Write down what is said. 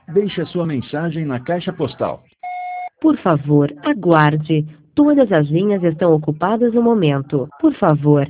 Deixe a sua mensagem na caixa postal. Por favor, aguarde. Todas as linhas estão ocupadas no momento. Por favor,